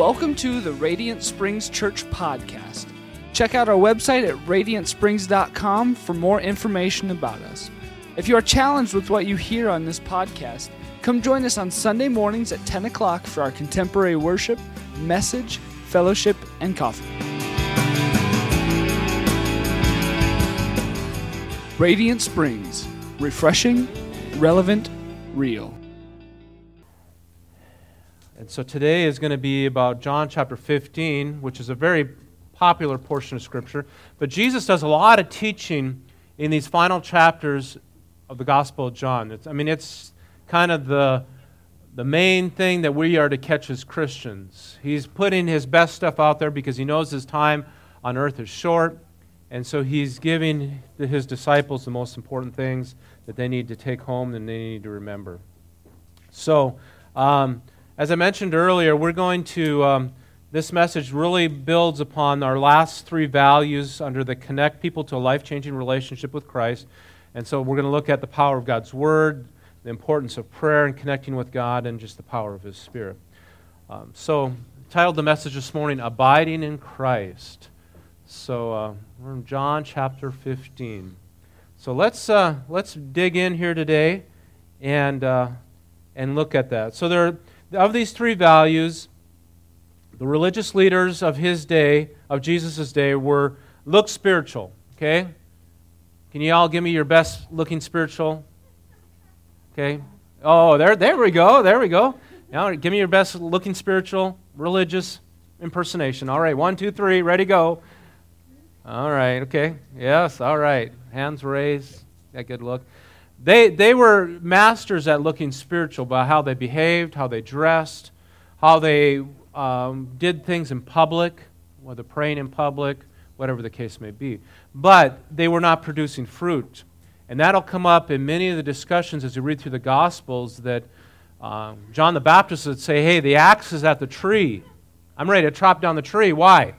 Welcome to the Radiant Springs Church podcast. Check out our website at radiantsprings.com for more information about us. If you are challenged with what you hear on this podcast, come join us on Sunday mornings at 10 o'clock for our contemporary worship, message, fellowship, and coffee. Radiant Springs, refreshing, relevant, real. And so today is going to be about John chapter 15, which is a very popular portion of Scripture. But Jesus does a lot of teaching in these final chapters of the Gospel of John. It's kind of the main thing that we are to catch as Christians. He's putting his best stuff out there because he knows his time on earth is short. And so he's giving his disciples the most important things that they need to take home and they need to remember. So, as I mentioned earlier, we're going to, this message really builds upon our last three values under the connect people to a life-changing relationship with Christ. And so we're going to look at the power of God's Word, the importance of prayer and connecting with God, and just the power of His Spirit. So, titled the message this morning, Abiding in Christ. So, we're in John chapter 15. So let's dig in here today and look at that. So of these three values, the religious leaders of his day, of Jesus' day, look spiritual. Okay? Can you all give me your best looking spiritual? Okay? Oh, there we go. Now, give me your best looking spiritual, religious impersonation. All right, 1, 2, 3, ready, go. All right, okay. Yes, all right. Hands raised. That good look. They were masters at looking spiritual by how they behaved, how they dressed, how they did things in public, whether praying in public, whatever the case may be. But they were not producing fruit. And that'll come up in many of the discussions as you read through the Gospels that John the Baptist would say, hey, the axe is at the tree. I'm ready to chop down the tree. Why?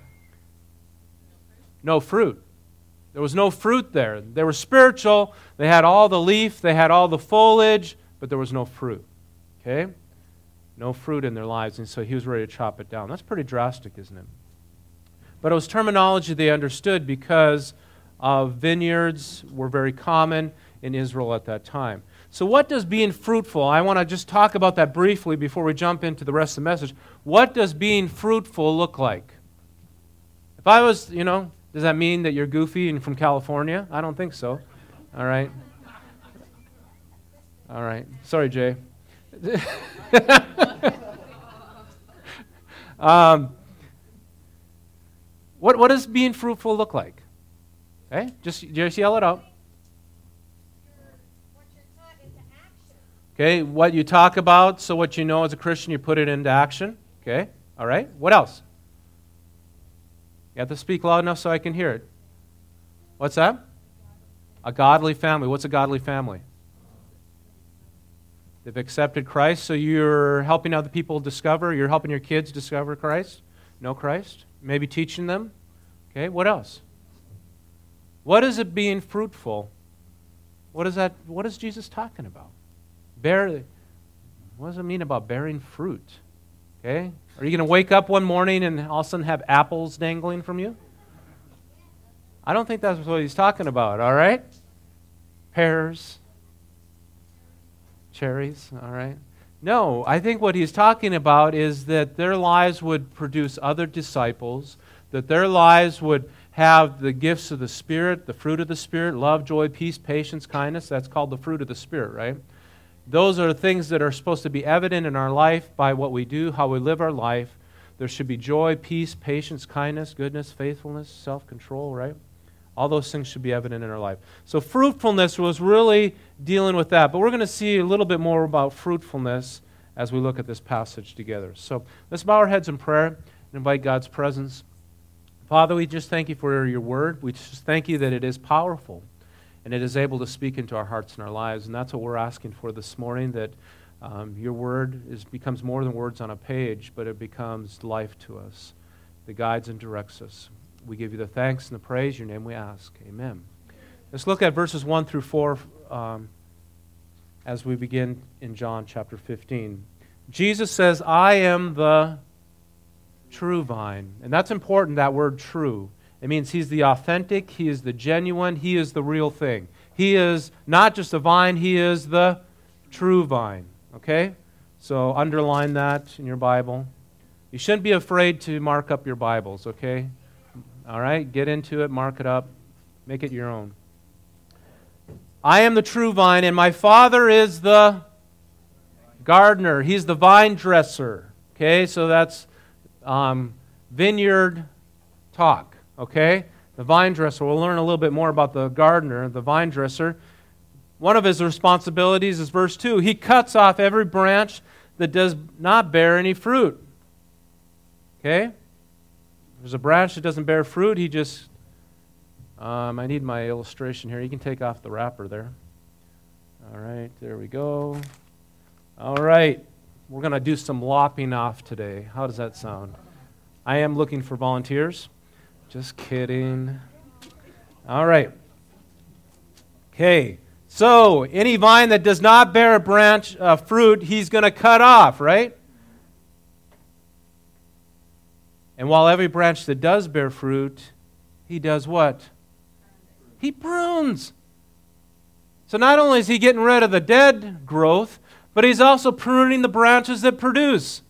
No fruit. There was no fruit there. They were spiritual. They had all the leaf. They had all the foliage, but there was no fruit. Okay? No fruit in their lives, and so he was ready to chop it down. That's pretty drastic, isn't it? But it was terminology they understood because vineyards were very common in Israel at that time. So what does being fruitful, I want to just talk about that briefly before we jump into the rest of the message. What does being fruitful look like? If I was, does that mean that you're goofy and from California? I don't think so. All right. All right. Sorry, Jay. What does being fruitful look like? Okay? Just yell it out. Okay, what you talk about, so what you know as a Christian, you put it into action. Okay? All right. What else? You have to speak loud enough so I can hear it. What's that? A godly family. What's a godly family? They've accepted Christ, so you're helping other people discover, you're helping your kids discover Christ, know Christ, maybe teaching them. Okay, what else? What is it being fruitful? What is Jesus talking about? What does it mean about bearing fruit? Okay? Are you going to wake up one morning and all of a sudden have apples dangling from you? I don't think that's what he's talking about, all right? Pears, cherries, all right? No, I think what he's talking about is that their lives would produce other disciples, that their lives would have the gifts of the Spirit, the fruit of the Spirit, love, joy, peace, patience, kindness. That's called the fruit of the Spirit, right? Those are things that are supposed to be evident in our life by what we do, how we live our life. There should be joy, peace, patience, kindness, goodness, faithfulness, self-control, right? All those things should be evident in our life. So fruitfulness was really dealing with that. But we're going to see a little bit more about fruitfulness as we look at this passage together. So let's bow our heads in prayer and invite God's presence. Father, we just thank you for your word. We just thank you that it is powerful. And it is able to speak into our hearts and our lives. And that's what we're asking for this morning, that your word becomes more than words on a page, but it becomes life to us. It guides and directs us. We give you the thanks and the praise. Your name we ask. Amen. Let's look at verses 1 through 4 as we begin in John chapter 15. Jesus says, I am the true vine. And that's important, that word true. It means He's the authentic, He is the genuine, He is the real thing. He is not just a vine, He is the true vine. Okay? So underline that in your Bible. You shouldn't be afraid to mark up your Bibles, okay? All right? Get into it, mark it up, make it your own. I am the true vine, and my Father is the gardener. He's the vine dresser. Okay? So that's vineyard talk. Okay? The vine dresser. We'll learn a little bit more about the gardener, the vine dresser. One of his responsibilities is verse 2. He cuts off every branch that does not bear any fruit. Okay? If there's a branch that doesn't bear fruit, he just... I need my illustration here. You can take off the wrapper there. All right, there we go. All right. We're going to do some lopping off today. How does that sound? I am looking for volunteers. Just kidding. All right. Okay. So, any vine that does not bear a branch fruit, he's going to cut off, right? And while every branch that does bear fruit, he does what? He prunes. So not only is he getting rid of the dead growth, but he's also pruning the branches that produce.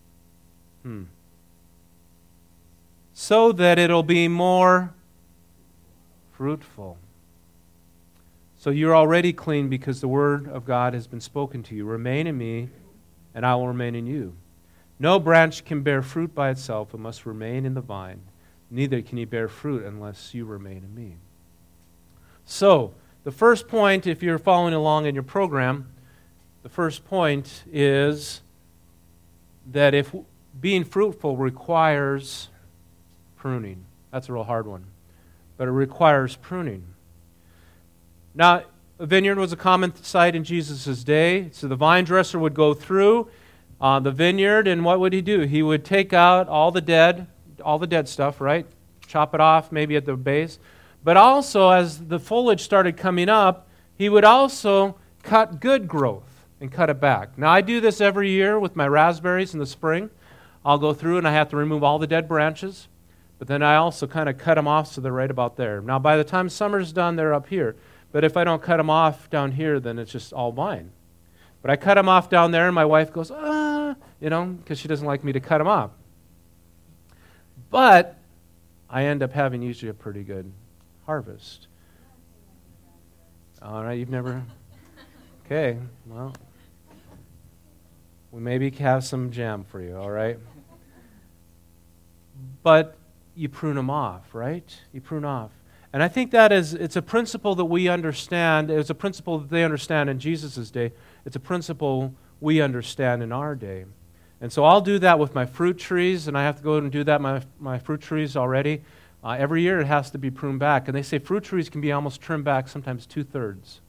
So that it'll be more fruitful. So you're already clean because the Word of God has been spoken to you. Remain in me, and I will remain in you. No branch can bear fruit by itself. It must remain in the vine. Neither can you bear fruit unless you remain in me. So, the first point, if you're following along in your program, the first point is that if being fruitful requires pruning. That's a real hard one. But it requires pruning. Now, a vineyard was a common sight in Jesus' day. So the vine dresser would go through the vineyard, and what would he do? He would take out all the dead stuff, right? Chop it off maybe at the base. But also, as the foliage started coming up, he would also cut good growth and cut it back. Now, I do this every year with my raspberries in the spring. I'll go through and I have to remove all the dead branches. But then I also kind of cut them off so they're right about there. Now, by the time summer's done, they're up here. But if I don't cut them off down here, then it's just all vine. But I cut them off down there, and my wife goes, because she doesn't like me to cut them off. But I end up having usually a pretty good harvest. All right, you've never... Okay, well, we maybe have some jam for you, all right? But you prune them off, right? You prune off. And I think it's a principle that we understand. It's a principle that they understand in Jesus' day. It's a principle we understand in our day. And so I'll do that with my fruit trees, and I have to go and do that my fruit trees already. Every year it has to be pruned back. And they say fruit trees can be almost trimmed back sometimes 2/3.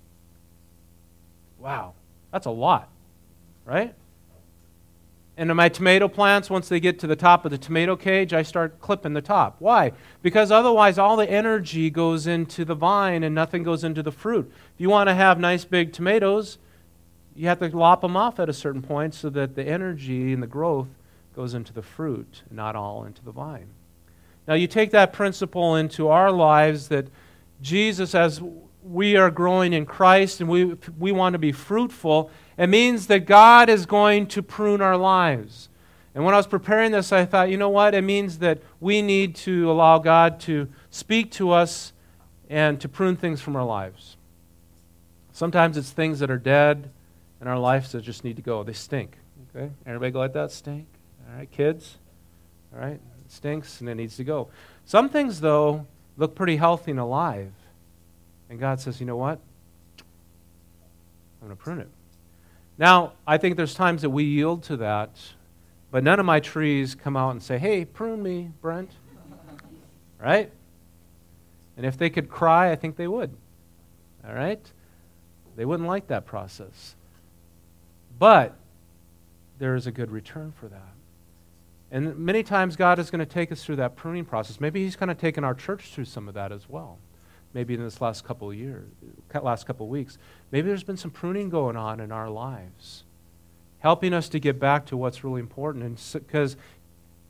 Wow, that's a lot, right? And in my tomato plants, once they get to the top of the tomato cage, I start clipping the top. Why? Because otherwise all the energy goes into the vine and nothing goes into the fruit. If you want to have nice big tomatoes, you have to lop them off at a certain point so that the energy and the growth goes into the fruit, not all into the vine. Now you take that principle into our lives that Jesus, as we are growing in Christ and we want to be fruitful, it means that God is going to prune our lives. And when I was preparing this, I thought, you know what? It means that we need to allow God to speak to us and to prune things from our lives. Sometimes it's things that are dead in our lives that just need to go. They stink. Okay? Everybody go like that? Stink? All right, kids? All right? It stinks and it needs to go. Some things, though, look pretty healthy and alive. And God says, you know what? I'm going to prune it. Now, I think there's times that we yield to that, but none of my trees come out and say, hey, prune me, Brent. Right? And if they could cry, I think they would. All right? They wouldn't like that process. But there is a good return for that. And many times God is going to take us through that pruning process. Maybe He's kind of taken our church through some of that as well. Maybe in this last couple of weeks. Maybe there's been some pruning going on in our lives, helping us to get back to what's really important. And because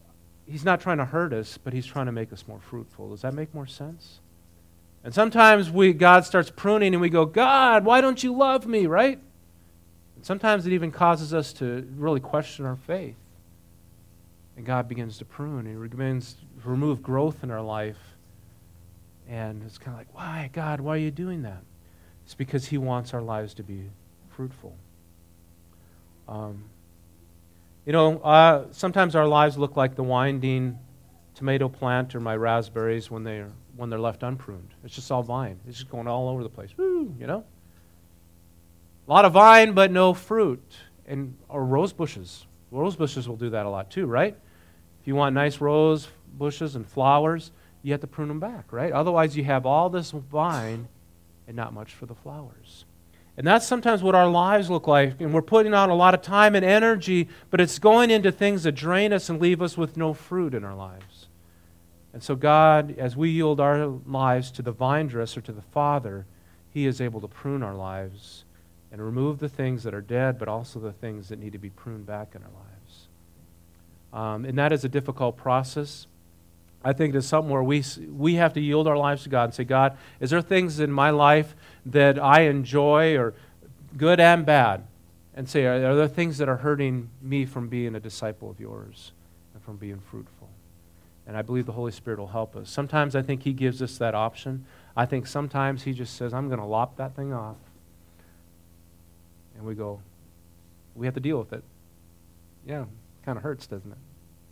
He's not trying to hurt us, but He's trying to make us more fruitful. Does that make more sense? And sometimes God starts pruning and we go, God, why don't you love me, right? And sometimes it even causes us to really question our faith. And God begins to prune. He begins to remove growth in our life. And it's kind of like, why, God, why are you doing that? It's because He wants our lives to be fruitful. Sometimes our lives look like the winding tomato plant or my raspberries when they're left unpruned. It's just all vine. It's just going all over the place. Woo, A lot of vine, but no fruit. Or rose bushes. Rose bushes will do that a lot too, right? If you want nice rose bushes and flowers, you have to prune them back, right? Otherwise, you have all this vine and not much for the flowers. And that's sometimes what our lives look like. And we're putting out a lot of time and energy, but it's going into things that drain us and leave us with no fruit in our lives. And so God, as we yield our lives to the vine dresser, to the Father, He is able to prune our lives and remove the things that are dead, but also the things that need to be pruned back in our lives. And that is a difficult process. I think it's something where we have to yield our lives to God and say, God, is there things in my life that I enjoy, or good and bad? And say, are there things that are hurting me from being a disciple of yours and from being fruitful? And I believe the Holy Spirit will help us. Sometimes I think He gives us that option. I think sometimes He just says, I'm going to lop that thing off. And we go, we have to deal with it. Yeah, kind of hurts, doesn't it?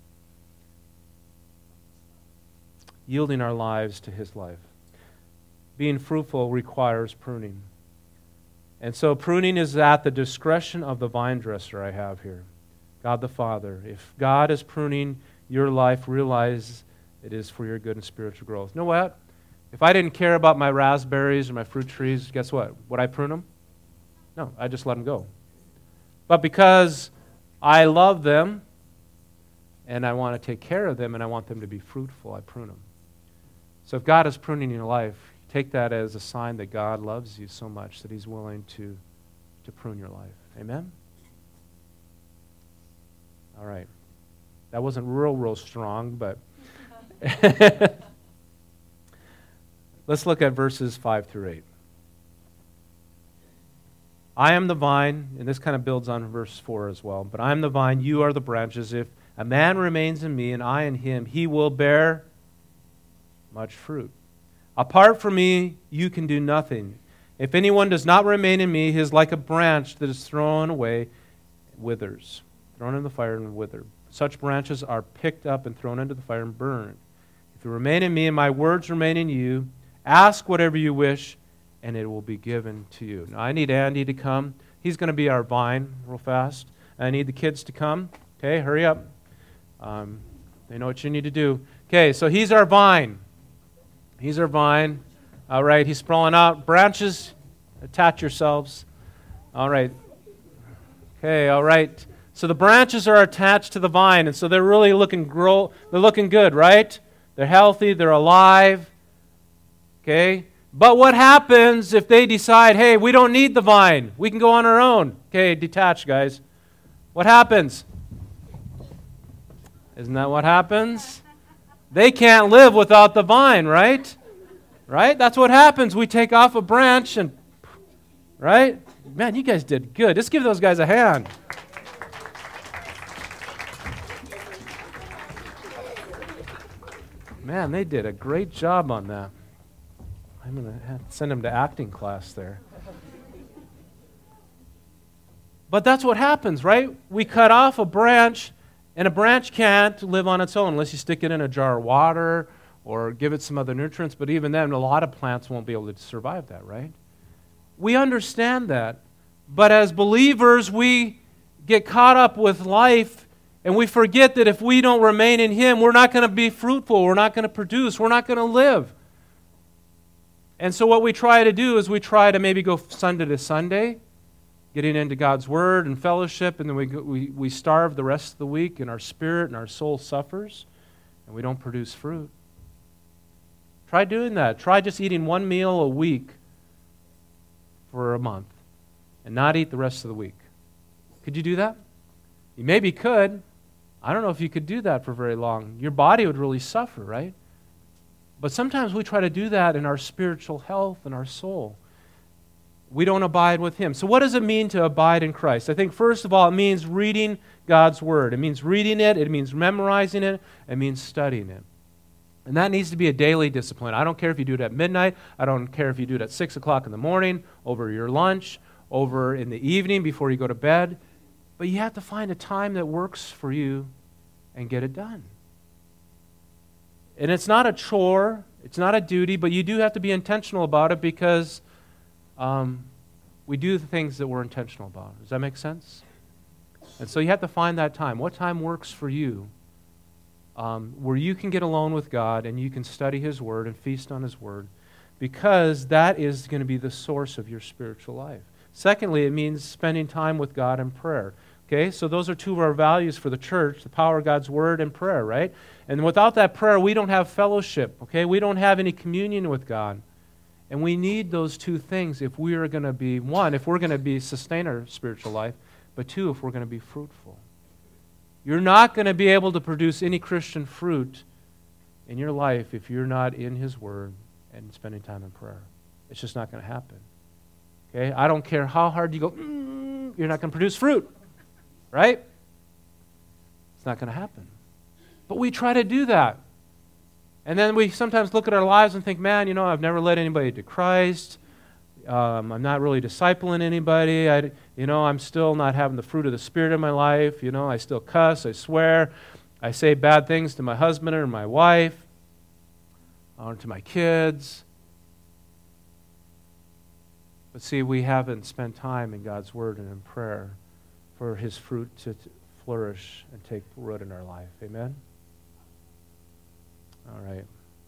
Yielding our lives to His life. Being fruitful requires pruning. And so pruning is at the discretion of the vine dresser I have here, God the Father. If God is pruning your life, realize it is for your good and spiritual growth. You know what? If I didn't care about my raspberries or my fruit trees, guess what? Would I prune them? No, I just let them go. But because I love them and I want to take care of them and I want them to be fruitful, I prune them. So if God is pruning your life, take that as a sign that God loves you so much that He's willing to prune your life. Amen? All right. That wasn't real strong, but let's look at verses 5 through 8. I am the vine, and this kind of builds on verse 4 as well, but I am the vine, you are the branches. If a man remains in me and I in him, he will bear much fruit. Apart from me, you can do nothing. If anyone does not remain in me, he is like a branch that is thrown away, withers, thrown in the fire and wither. Such branches are picked up and thrown into the fire and burned. If you remain in me and my words remain in you, ask whatever you wish, and it will be given to you. Now, I need Andy to come. He's going to be our vine real fast. I need the kids to come. Okay, hurry up. They know what you need to do. Okay, so he's our vine. He's our vine. All right, he's sprawling out. Branches, attach yourselves. All right. Okay, all right. So the branches are attached to the vine, and so they're really looking good, right? They're healthy, they're alive. Okay? But what happens if they decide, hey, we don't need the vine. We can go on our own. Okay, detach, guys. What happens? Isn't that what happens? They can't live without the vine, right? Right? That's what happens. We take off a branch and, right? Man, you guys did good. Let's give those guys a hand. Man, they did a great job on that. I'm going to have to send them to acting class there. But that's what happens, right? We cut off a branch, and a branch can't live on its own unless you stick it in a jar of water or give it some other nutrients. But even then, a lot of plants won't be able to survive that, right? We understand that. But as believers, we get caught up with life, and we forget that if we don't remain in Him, we're not going to be fruitful, we're not going to produce, we're not going to live. And so what we try to do is we try to maybe go Sunday to Sunday, getting into God's Word and fellowship, and then we starve the rest of the week, and our spirit and our soul suffers, and we don't produce fruit. Try doing that. Try just eating one meal a week for a month and not eat the rest of the week. Could you do that? You maybe could. I don't know if you could do that for very long. Your body would really suffer, right? But sometimes we try to do that in our spiritual health and our soul. We don't abide with Him. So what does it mean to abide in Christ? I think first of all, it means reading God's Word. It means reading it. It means memorizing it. It means studying it. And that needs to be a daily discipline. I don't care if you do it at midnight. I don't care if you do it at 6 o'clock in the morning, over your lunch, over in the evening before you go to bed. But you have to find a time that works for you and get it done. And it's not a chore. It's not a duty, but you do have to be intentional about it because we do the things that we're intentional about. Does that make sense? And so you have to find that time. What time works for you where you can get alone with God and you can study His Word and feast on His Word, because that is going to be the source of your spiritual life. Secondly, it means spending time with God in prayer. Okay, so those are two of our values for the church, the power of God's Word and prayer, right? And without that prayer, we don't have fellowship, okay? We don't have any communion with God. And we need those two things if we are going to be, one, if we're going to sustain our spiritual life, but two, if we're going to be fruitful. You're not going to be able to produce any Christian fruit in your life if you're not in His Word and spending time in prayer. It's just not going to happen. Okay? I don't care how hard you go, you're not going to produce fruit. Right? It's not going to happen. But we try to do that. And then we sometimes look at our lives and think, man, I've never led anybody to Christ. I'm not really discipling anybody. I'm still not having the fruit of the Spirit in my life. I still cuss, I swear. I say bad things to my husband or my wife or to my kids. But see, we haven't spent time in God's Word and in prayer for His fruit to flourish and take root in our life. Amen? All right.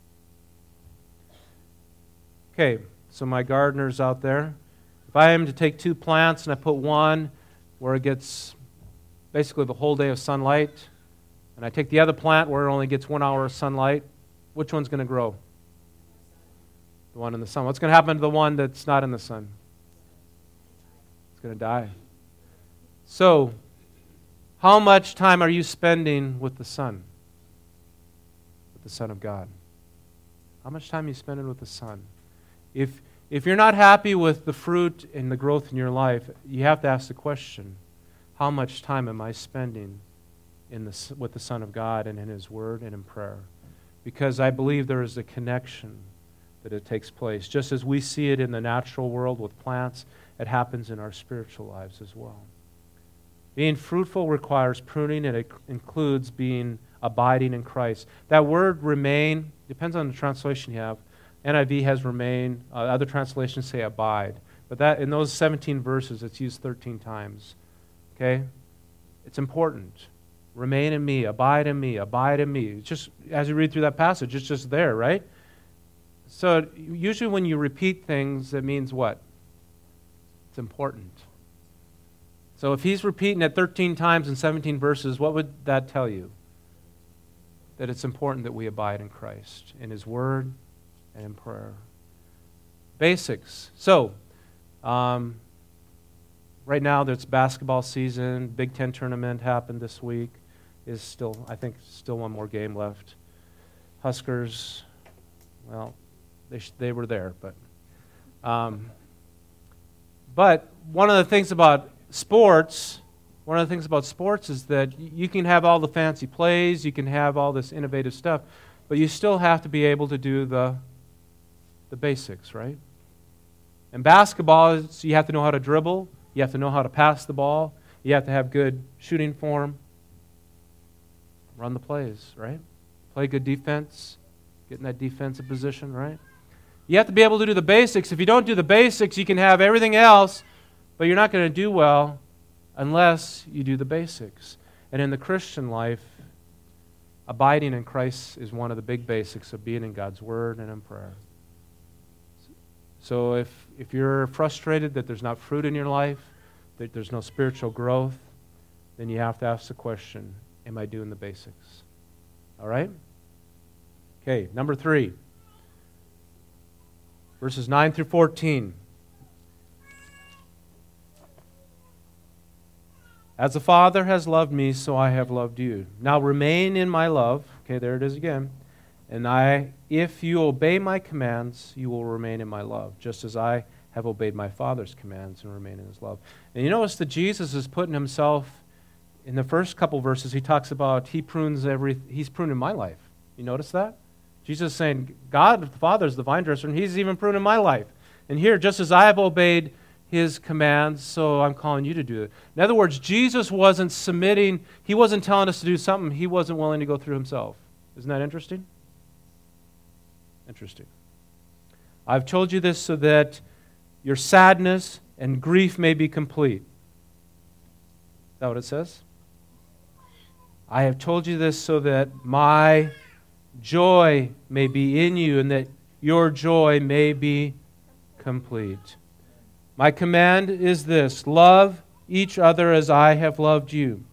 Okay, so my gardeners out there, if I am to take 2 plants and I put one where it gets basically the whole day of sunlight, and I take the other plant where it only gets 1 hour of sunlight, which one's going to grow? The one in the sun. What's going to happen to the one that's not in the sun? It's going to die. So, how much time are you spending with the Son? With the Son of God? How much time are you spending with the Son? If you're not happy with the fruit and the growth in your life, you have to ask the question, how much time am I spending with the Son of God and in His Word and in prayer? Because I believe there is a connection that it takes place. Just as we see it in the natural world with plants, it happens in our spiritual lives as well. Being fruitful requires pruning, and it includes abiding in Christ. That word remain depends on the translation you have. NIV has remain. Other translations say abide. But that in those 17 verses, it's used 13 times. Okay? It's important. Remain in me, abide in me, abide in me. It's just, as you read through that passage, it's just there, right? So usually when you repeat things, it means what? It's important. So if he's repeating it 13 times in 17 verses, what would that tell you? That it's important that we abide in Christ, in His Word and in prayer. Basics. So, right now there's basketball season. Big Ten tournament happened this week. I think still one more game left. Huskers, well, they were there, but one of the things about sports is that you can have all the fancy plays, you can have all this innovative stuff, but you still have to be able to do the basics, right? In basketball, you have to know how to dribble, you have to know how to pass the ball, you have to have good shooting form, run the plays, right? Play good defense, get in that defensive position, right? You have to be able to do the basics. If you don't do the basics, you can have everything else, but you're not going to do well unless you do the basics. And in the Christian life, abiding in Christ is one of the big basics of being in God's Word and in prayer. So if you're frustrated that there's not fruit in your life, that there's no spiritual growth, then you have to ask the question, am I doing the basics? All right? Okay, number 3. Verses 9 through 14. As the Father has loved me, so I have loved you. Now remain in my love. Okay, there it is again. And if you obey my commands, you will remain in my love, just as I have obeyed my Father's commands and remain in his love. And you notice that Jesus is putting himself, in the first couple verses, he talks about he's pruning my life. You notice that? Jesus is saying, God, the Father, is the vine dresser, and he's even pruning my life. And here, just as I have obeyed his commands, so I'm calling you to do it. In other words, Jesus wasn't submitting, he wasn't telling us to do something he wasn't willing to go through himself. Isn't that interesting? Interesting. I've told you this so that your sadness and grief may be complete. Is that what it says? I have told you this so that my joy may be in you and that your joy may be complete. My command is this: love each other as I have loved you.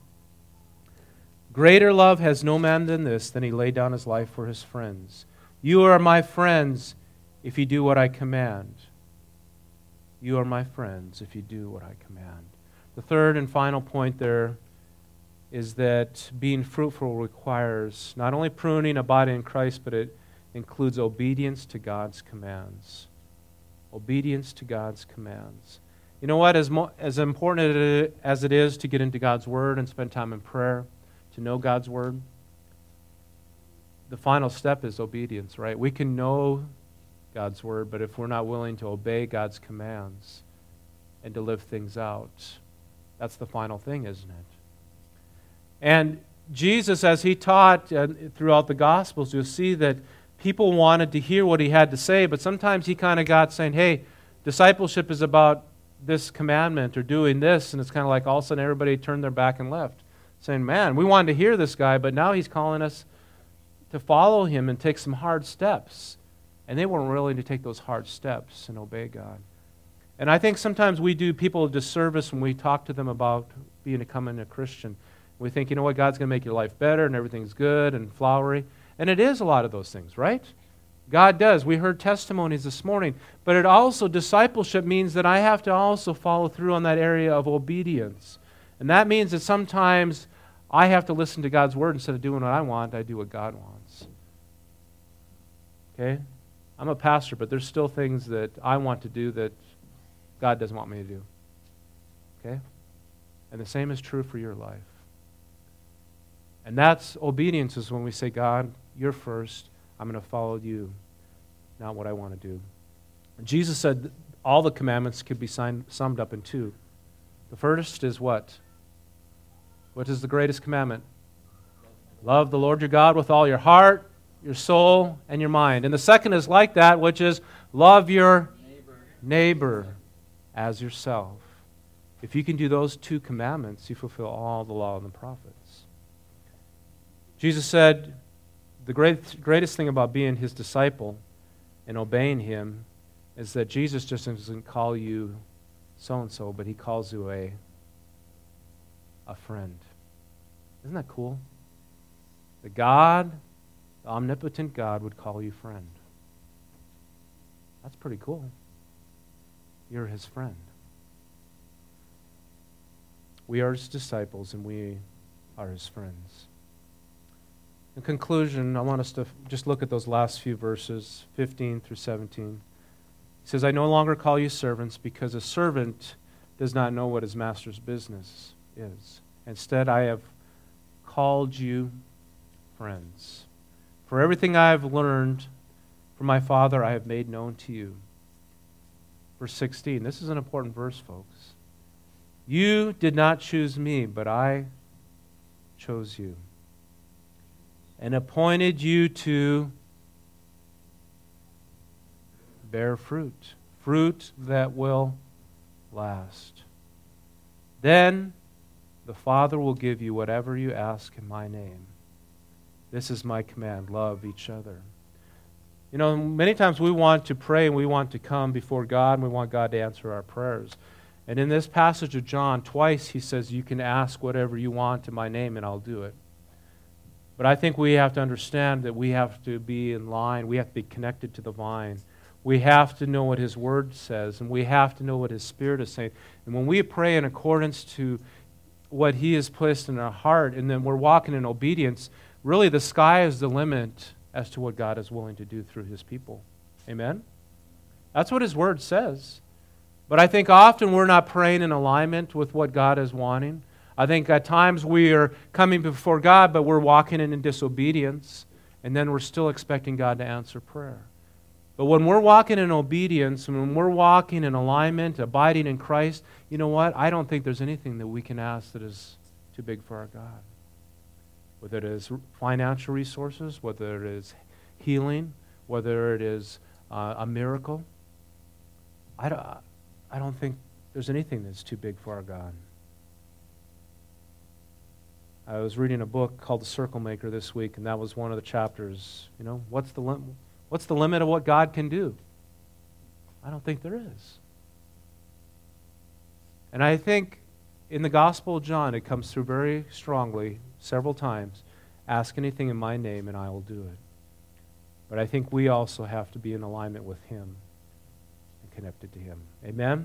Greater love has no man than this, than he laid down his life for his friends. You are my friends if you do what I command. You are my friends if you do what I command. The third and final point there is that being fruitful requires not only pruning, abiding in Christ, but it includes obedience to God's commands. Obedience to God's commands. You know what? As important as it is to get into God's Word and spend time in prayer, to know God's Word, the final step is obedience, right? We can know God's Word, but if we're not willing to obey God's commands and to live things out, that's the final thing, isn't it? And Jesus, as he taught throughout the Gospels, you'll see that people wanted to hear what he had to say, but sometimes he kind of got saying, hey, discipleship is about this commandment or doing this, and it's kind of like all of a sudden everybody turned their back and left, saying, man, we wanted to hear this guy, but now he's calling us to follow him and take some hard steps. And they weren't willing to take those hard steps and obey God. And I think sometimes we do people a disservice when we talk to them about becoming a Christian. We think, you know what, God's going to make your life better and everything's good and flowery. And it is a lot of those things, right? God does. We heard testimonies this morning. But it also, discipleship means that I have to also follow through on that area of obedience. And that means that sometimes I have to listen to God's Word. Instead of doing what I want, I do what God wants. Okay? I'm a pastor, but there's still things that I want to do that God doesn't want me to do. Okay? And the same is true for your life. And that's obedience, is when we say, God, you're first. I'm going to follow you, not what I want to do. Jesus said all the commandments could be summed up in two. The first is what? What is the greatest commandment? Love the Lord your God with all your heart, your soul, and your mind. And the second is like that, which is love your neighbor as yourself. If you can do those two commandments, you fulfill all the law and the prophets. Jesus said the greatest thing about being his disciple and obeying him is that Jesus just doesn't call you so-and-so, but he calls you a friend. Isn't that cool? That God, the omnipotent God, would call you friend. That's pretty cool. You're his friend. We are his disciples, and we are his friends. In conclusion, I want us to just look at those last few verses, 15 through 17. He says, I no longer call you servants, because a servant does not know what his master's business is. Instead, I have called you friends. For everything I have learned from my Father, I have made known to you. Verse 16, this is an important verse, folks. You did not choose me, but I chose you and appointed you to bear fruit, fruit that will last. Then the Father will give you whatever you ask in my name. This is my command, love each other. You know, many times we want to pray and we want to come before God and we want God to answer our prayers. And in this passage of John, twice he says, you can ask whatever you want in my name and I'll do it. But I think we have to understand that we have to be in line. We have to be connected to the vine. We have to know what his word says, and we have to know what his Spirit is saying. And when we pray in accordance to what He has placed in our heart, and then we're walking in obedience, really the sky is the limit as to what God is willing to do through His people. Amen? That's what His Word says. But I think often we're not praying in alignment with what God is wanting. I think at times we are coming before God, but we're walking in disobedience, and then we're still expecting God to answer prayer. But when we're walking in obedience, and when we're walking in alignment, abiding in Christ, you know what? I don't think there's anything that we can ask that is too big for our God. Whether it is financial resources, whether it is healing, whether it is a miracle, I don't think there's anything that's too big for our God. I was reading a book called The Circle Maker this week, and that was one of the chapters. You know, what's the limit of what God can do? I don't think there is. And I think in the Gospel of John, it comes through very strongly several times. Ask anything in my name, and I will do it. But I think we also have to be in alignment with Him and connected to Him. Amen?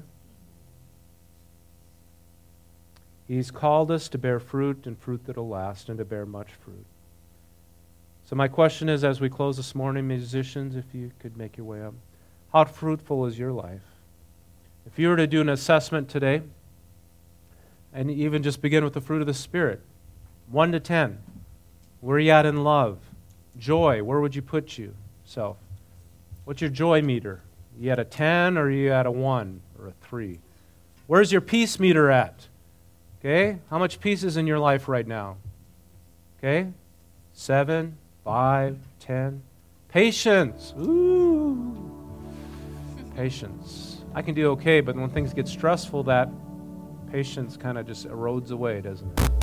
He's called us to bear fruit, and fruit that will last, and to bear much fruit. So my question is, as we close this morning, musicians, if you could make your way up, how fruitful is your life? If you were to do an assessment today, and even just begin with the fruit of the Spirit, 1 to 10, where are you at in love? Joy, where would you put yourself? What's your joy meter? Are you at a 10 or are you at a 1 or a 3? Where's your peace meter at? Okay, how much peace is in your life right now? Okay, 7, 5, 10. Patience. Ooh. Patience. I can do okay, but when things get stressful, that patience kind of just erodes away, doesn't it?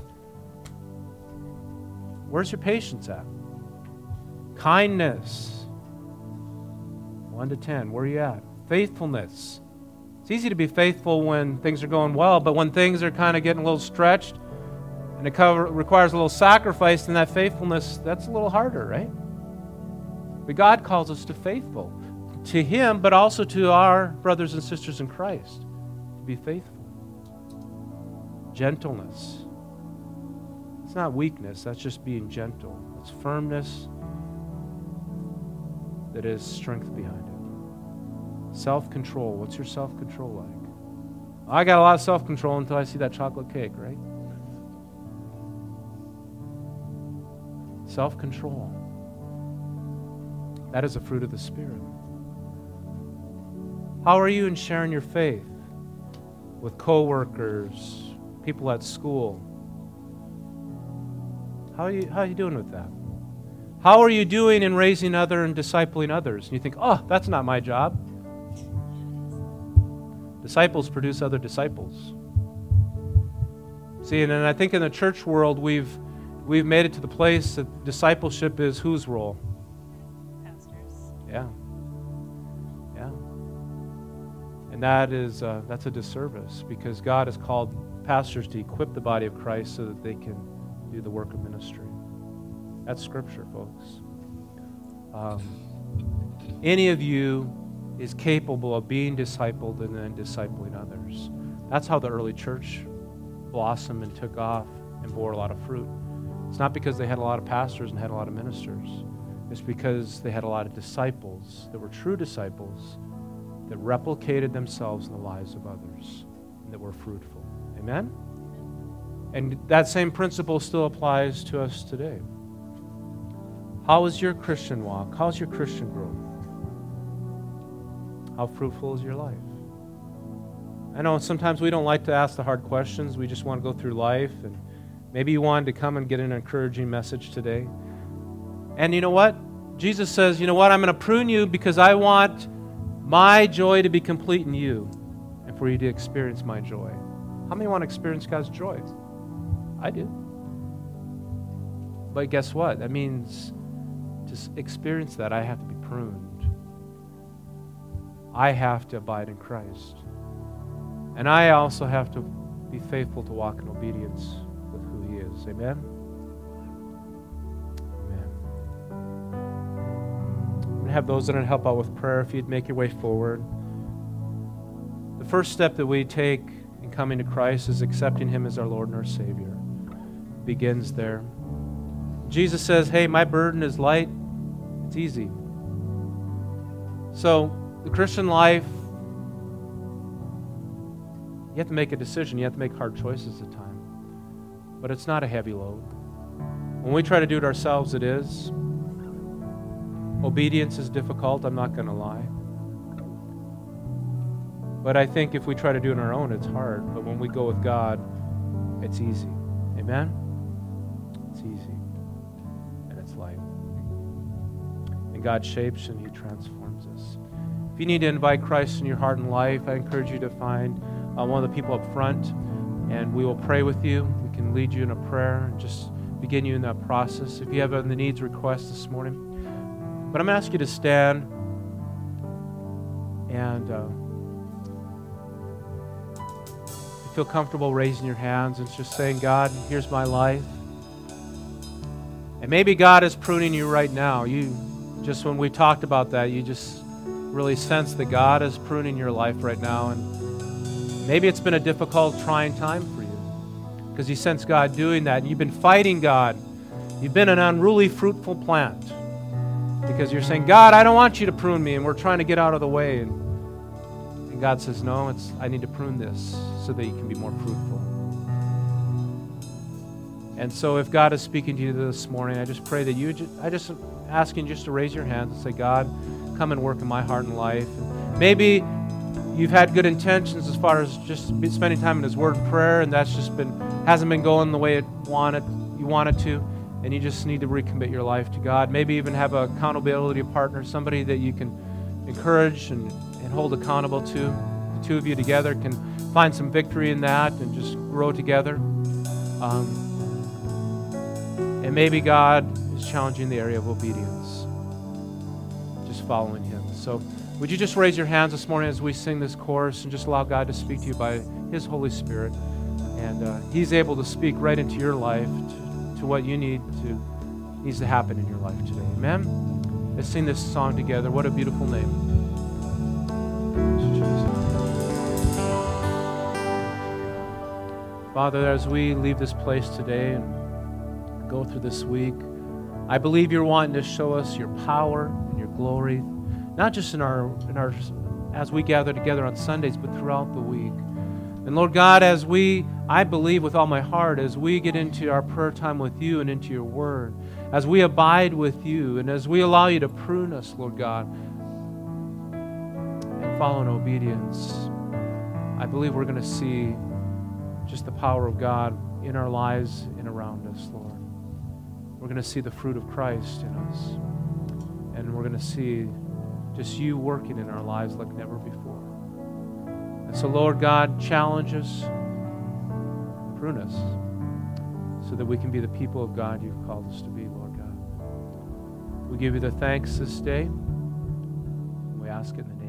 Where's your patience at? Kindness. 1 to 10. Where are you at? Faithfulness. It's easy to be faithful when things are going well, but when things are kind of getting a little stretched and it requires a little sacrifice, then that faithfulness, that's a little harder, right? But God calls us to faithful. To Him, but also to our brothers and sisters in Christ. To be faithful. Gentleness. It's not weakness, that's just being gentle. It's firmness that is strength behind it. Self-control. What's your self-control like? I got a lot of self-control until I see that chocolate cake, right? Self-control. That is a fruit of the Spirit. How are you in sharing your faith with coworkers, people at school? How are you doing with that? How are you doing in raising other and discipling others? And you think, oh, that's not my job. Disciples produce other disciples. See, and I think in the church world, we've made it to the place that discipleship is whose role? Pastors. Yeah. Yeah. And that's a disservice, because God has called pastors to equip the body of Christ so that they can do the work of ministry. That's Scripture, folks. Any of you is capable of being discipled and then discipling others. That's how the early church blossomed and took off and bore a lot of fruit. It's not because they had a lot of pastors and had a lot of ministers. It's because they had a lot of disciples that were true disciples that replicated themselves in the lives of others and that were fruitful. Amen? And that same principle still applies to us today. How is your Christian walk? How's your Christian growth? How fruitful is your life? I know sometimes we don't like to ask the hard questions. We just want to go through life. And maybe you wanted to come and get an encouraging message today. And you know what? Jesus says, you know what? I'm going to prune you because I want my joy to be complete in you and for you to experience my joy. How many want to experience God's joy? I do. But guess what? That means to experience that, I have to be pruned. I have to abide in Christ. And I also have to be faithful to walk in obedience with who He is. Amen? Amen. I'm going to have those that are going to help out with prayer if you'd make your way forward. The first step that we take in coming to Christ is accepting Him as our Lord and our Savior. It begins there. Jesus says, hey, my burden is light. It's easy. So the Christian life, you have to make a decision. You have to make hard choices at times. But it's not a heavy load. When we try to do it ourselves, it is. Obedience is difficult, I'm not going to lie. But I think if we try to do it on our own, it's hard. But when we go with God, it's easy. Amen? It's easy. And it's light. And God shapes and He transforms us. If you need to invite Christ in your heart and life, I encourage you to find one of the people up front, and we will pray with you. We can lead you in a prayer and just begin you in that process. If you have the needs requests this morning. But I'm going to ask you to stand and feel comfortable raising your hands and just saying, God, here's my life. And maybe God is pruning you right now. Just when we talked about that, you just really sense that God is pruning your life right now. And maybe it's been a difficult, trying time for you because you sense God doing that. And you've been fighting God. You've been an unruly, fruitful plant because you're saying, God, I don't want you to prune me. And we're trying to get out of the way. And God says, no, I need to prune this so that you can be more fruitful. And so if God is speaking to you this morning, I just pray that I just ask you just to raise your hands and say, God, come and work in my heart and life. And maybe you've had good intentions as far as just spending time in His Word and prayer, and that's just hasn't been going the way you wanted to, and you just need to recommit your life to God. Maybe even have an accountability partner, somebody that you can encourage and hold accountable to. The two of you together can find some victory in that and just grow together. And maybe God is challenging the area of obedience, just following Him. So would you just raise your hands this morning as we sing this chorus and just allow God to speak to you by His Holy Spirit. And He's able to speak right into your life to what you needs to happen in your life today. Amen? Let's sing this song together. What a beautiful name. Father, as we leave this place today and go through this week, I believe You're wanting to show us Your power and Your glory, not just in our as we gather together on Sundays, but throughout the week. And Lord God, I believe with all my heart, as we get into our prayer time with You and into Your Word, as we abide with You, and as we allow You to prune us, Lord God, and follow in obedience, I believe we're going to see just the power of God in our lives and around us, Lord. We're going to see the fruit of Christ in us. And we're going to see just You working in our lives like never before. And so, Lord God, challenge us, prune us, so that we can be the people of God You've called us to be, Lord God. We give You the thanks this day. We ask it in the name